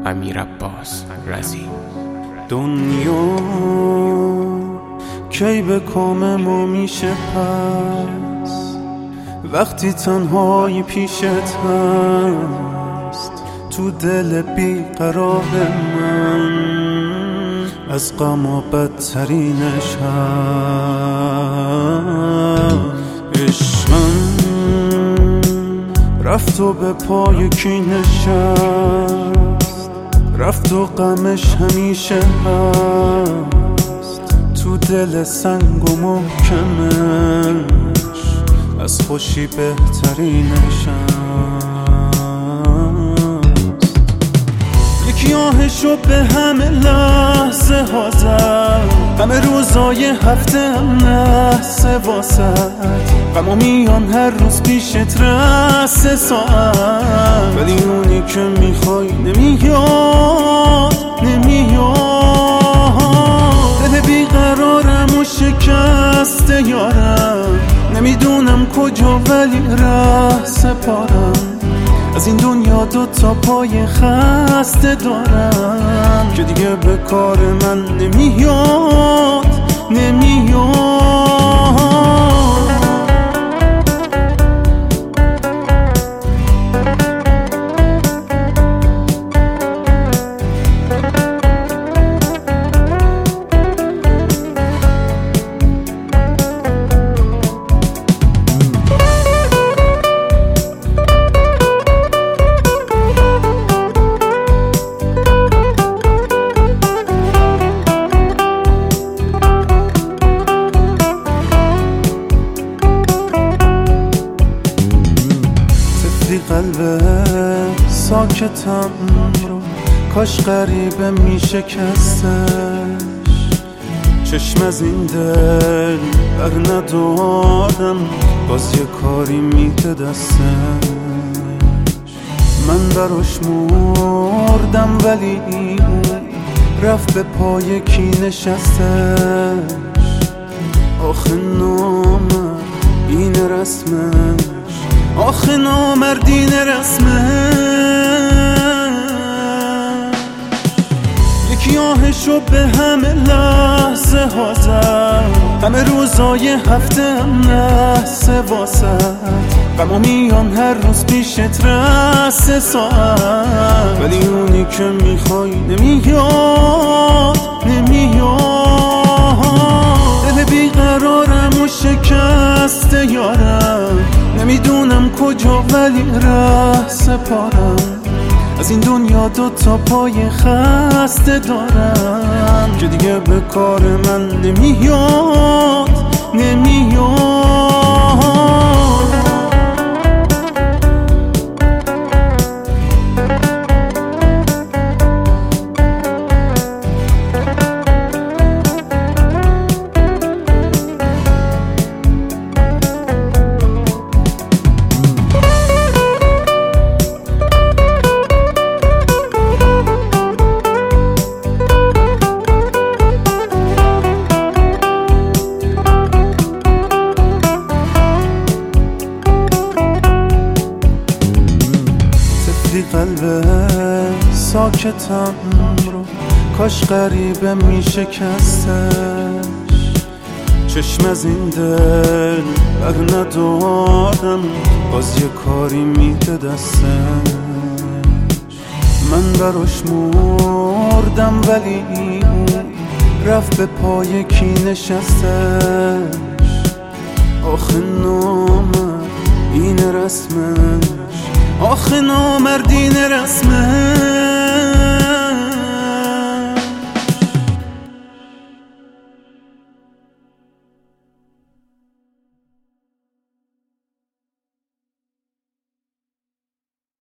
امیر عباس رضی. دنیا کی به کام ما میشه پس وقتی تنهایی پیشت هست تو دل بیقرار من از غم و بدترینش هست. عشقم رفت و به پای کی نشست، رفت و غمش همیشه هست تو دل سنگ و محکمش از خوشی بهترینش هست. یکی آهشو به همه لحظه ها زد، همه روزای هفته هم نحسه واسد، غم میان هر روز پیشت رسه ساعت، ولی اونی که میخوای نمیاد دل بیقرارم و شکسته یارم، نمیدونم کجا ولی ره سپارم از این دنیا. دوتا پای خسته دارم که دیگه به کار من نمیاد قلب ساکتم رو کاش غریبه میشکستش، چشم از این دل بر ندارم باز یه کاری میده دستش. من براش مردم ولی رفت به پای کی نشستش. آخه نامرد این رسمش، آخه نامردین رسمه. یکی آهشو به همه لحظه ها زد، همه روزای هفته هم نحسه واسد، غم میان هر روز پیشت رسه ساعت، ولی اونی که میخوای نمیاد دل بیقرارم و شکسته یارم، نمیدونم کجا ولی ره سپارم از این دنیا. دوتا پای خسته دارم که دیگه به کار من نمیاد قلب ساکتم رو کاش غریبه میشکستش، چشم از این دل بر ندارم باز یه کاری میده دستش. من براش مردم ولی رفت به پای کی نشستش. آخه نامرد این رسمش، آخه نامردین رسمه.